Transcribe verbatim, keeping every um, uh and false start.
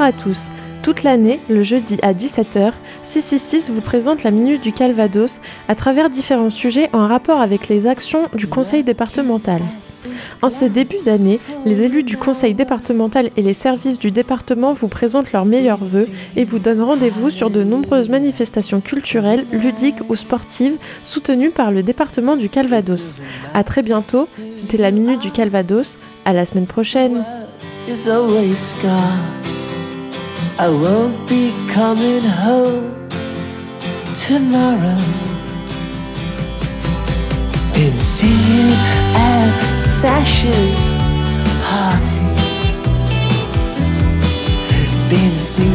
à tous. Toute l'année, le jeudi à dix-sept heures, six cent soixante-six vous présente la Minute du Calvados à travers différents sujets en rapport avec les actions du conseil départemental. En ce début d'année, les élus du conseil départemental et les services du département vous présentent leurs meilleurs vœux et vous donnent rendez-vous sur de nombreuses manifestations culturelles, ludiques ou sportives soutenues par le département du Calvados. À très bientôt, c'était la Minute du Calvados, à la semaine prochaine. I won't be coming home tomorrow. Been singing at Sasha's party. Been singing